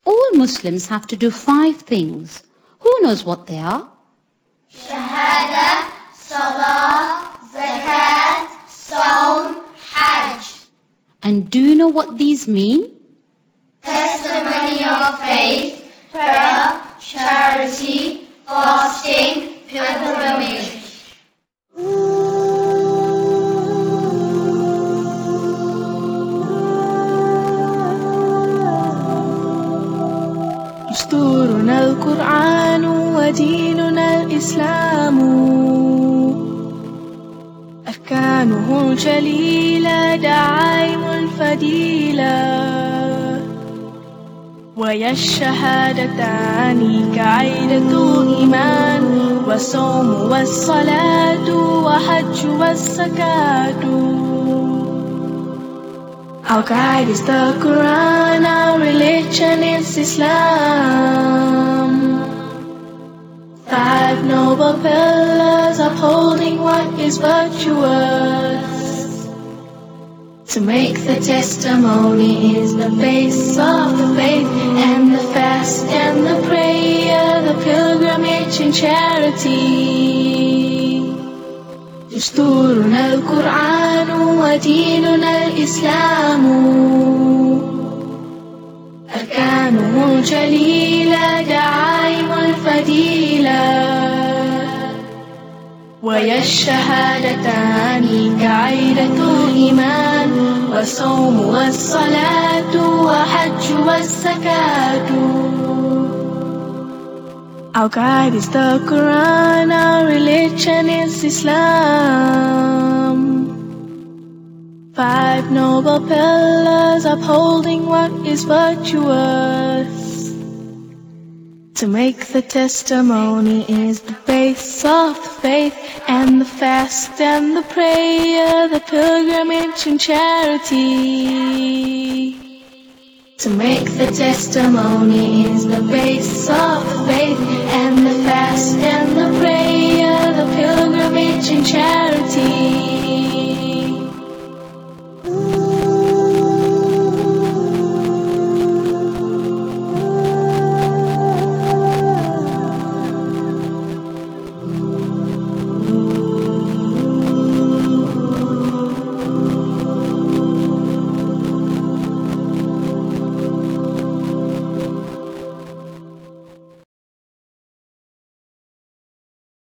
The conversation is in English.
All Muslims have to do 5 things. Who knows what they are? Shahada, Salah, Zakat, Saum, Hajj. And do you know what these mean? Testimony of faith, prayer, charity, fasting, pilgrimage. دستورنا القرآن وديننا الإسلام أركانه جليلة دعائم الفضيلة ويا الشهادتان كعيدة إيمان والصوم والصلاة وحج والزكاة. Our guide is the Quran, our religion is Islam. 5 noble pillars upholding what is virtuous. To make the testimony is the base of the faith, and the fast and the prayer, the pilgrimage and charity. دستورنا القرآن وديننا الإسلام أركانه جليلة دعائم الفضيلة ويا الشهادتان كعيدة الإيمان والصوم والصلاة وحج والزكاة. Our guide is the Quran, our religion is Islam. 5 noble pillars upholding what is virtuous. To make the testimony is the base of the faith, and the fast and the prayer, the pilgrimage and charity. To make the testimony is the base of the faith, and the fast and the prayer, the pilgrimage and charity.